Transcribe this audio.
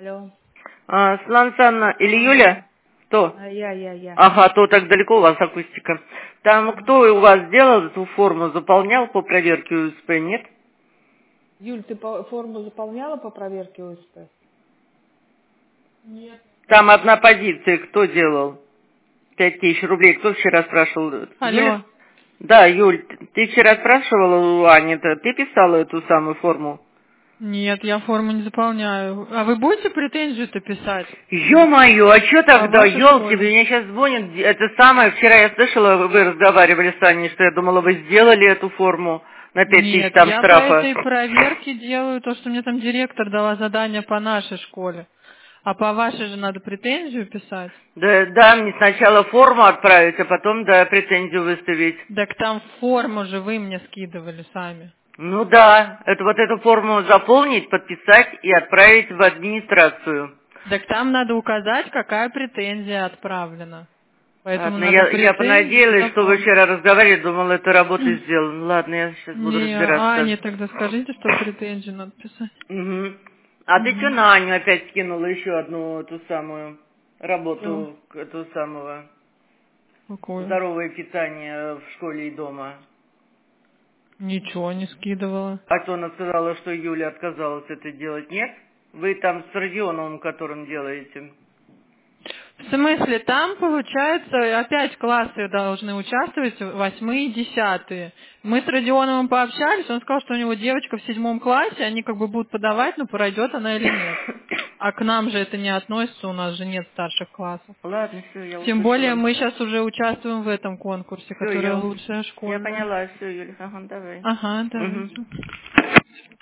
Алло. Светлана Александровна или Юля? Кто? Я. Ага, то так далеко у вас акустика. Там кто у вас делал эту форму, заполнял по проверке УСП, нет? Юль, ты форму заполняла по проверке УСП? Нет. Там одна позиция, кто делал? 5000 рублей. Кто вчера спрашивал? Алло. Юля? Да, Юль, ты вчера спрашивала у Ани-то, ты писала эту самую форму? Нет, я форму не заполняю. А вы будете претензию-то писать? Ё-моё, а чё тогда, вашей ёлки, школе. мне сейчас звонит, это самое, вчера я слышала, вы разговаривали с Аней, что я думала, вы сделали эту форму на 5000 Нет, там я по штрафа. этой проверке делаю то, что мне там директор дала задание по нашей школе. А по вашей же надо претензию писать. Да, мне сначала форму отправить, а потом, да, претензию выставить. Так там форму же вы мне скидывали сами. Ну да, это вот эту форму заполнить, подписать и отправить в администрацию. Так там надо указать, какая претензия отправлена. Поэтому Ладно, надо я претензию понадеялась, что вы заполнить. вчера разговаривали, думала, это работа сделана. Ладно, я сейчас буду Не, разбираться. Ане тогда скажите, что претензию надо писать. Угу. А ты что Угу. на Аню опять скинула еще одну эту самую Всё. работу, эту самого Какую? здоровое питание в школе и дома? Ничего не скидывала. А то она сказала, что Юля отказалась это делать. Нет? Вы там с Родионовым, которым делаете? В смысле, там, получается, опять классы должны участвовать, 8-е и 10-е. Мы с Родионовым пообщались, он сказал, что у него девочка в 7 классе, они как бы будут подавать, но пройдет она или нет. А к нам же это не относится, у нас же нет старших классов. Ладно, все, я Тем более услышала. мы сейчас уже участвуем в этом конкурсе, Все, который лучшая я школьная. поняла, все, Юля, ага, давай. Ага, Угу. давайте.